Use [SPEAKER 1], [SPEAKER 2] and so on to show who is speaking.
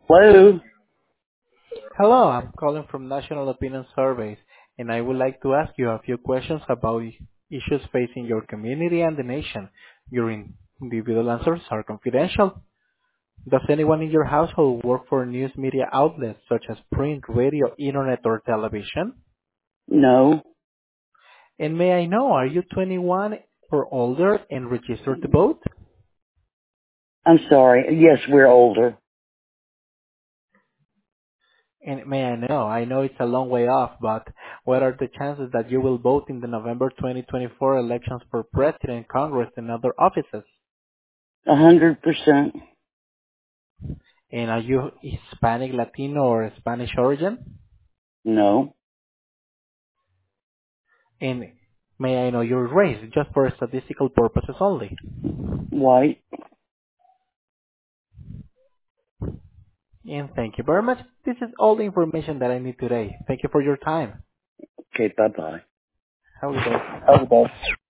[SPEAKER 1] Hello?
[SPEAKER 2] Hello, I'm calling from National Opinion Surveys, and I would like to ask you a few questions about issues facing your community and the nation. Your individual answers are confidential. Does anyone in your household work for news media outlets such as print, radio, internet, or television?
[SPEAKER 1] No.
[SPEAKER 2] And may I know, are you 21 or older and registered to vote?
[SPEAKER 1] I'm sorry. Yes, we're older.
[SPEAKER 2] And may I know it's a long way off, but what are the chances that you will vote in the November 2024 elections for President, Congress, and other offices?
[SPEAKER 1] 100%.
[SPEAKER 2] And are you Hispanic, Latino, or Spanish origin?
[SPEAKER 1] No.
[SPEAKER 2] And may I know your race, just for statistical purposes only?
[SPEAKER 1] White.
[SPEAKER 2] And thank you very much. This is all the information that I need today. Thank you for your time.
[SPEAKER 1] Okay, bye-bye.
[SPEAKER 2] Have a good day.
[SPEAKER 1] Okay.